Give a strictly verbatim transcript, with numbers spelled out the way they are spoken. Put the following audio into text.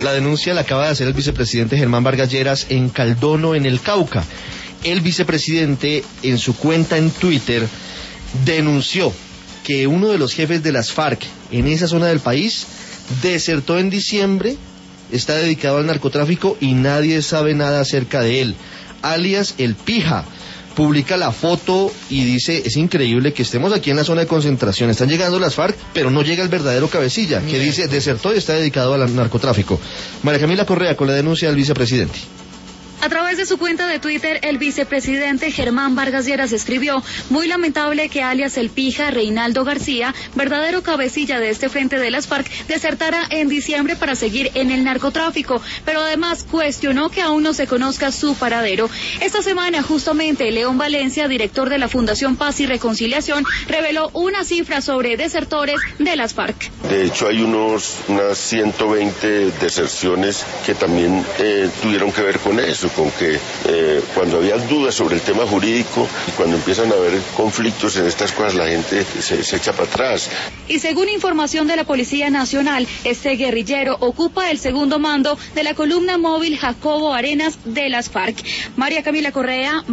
La denuncia la acaba de hacer el vicepresidente Germán Vargas Lleras en Caldono, en el Cauca. El vicepresidente, en su cuenta en Twitter, denunció que uno de los jefes de las FARC en esa zona del país desertó en diciembre, está dedicado al narcotráfico y nadie sabe nada acerca de él, alias El Pija. Publica la foto y dice, es increíble que estemos aquí en la zona de concentración, están llegando las FARC, pero no llega el verdadero cabecilla, que dice, desertó y está dedicado al narcotráfico. María Camila Correa con la denuncia del vicepresidente. A través de su cuenta de Twitter, el vicepresidente Germán Vargas Lleras escribió: muy lamentable que alias El Pija, Reinaldo García, verdadero cabecilla de este frente de las FARC, desertara en diciembre para seguir en el narcotráfico, pero además cuestionó que aún no se conozca su paradero. Esta semana, justamente, León Valencia, director de la Fundación Paz y Reconciliación, reveló una cifra sobre desertores de las FARC. De hecho, hay unos unas ciento veinte deserciones que también eh, tuvieron que ver con eso, con que eh, cuando había dudas sobre el tema jurídico y cuando empiezan a haber conflictos en estas cosas, la gente se, se echa para atrás. Y según información de la Policía Nacional, este guerrillero ocupa el segundo mando de la columna móvil Jacobo Arenas de las FARC. María Camila Correa.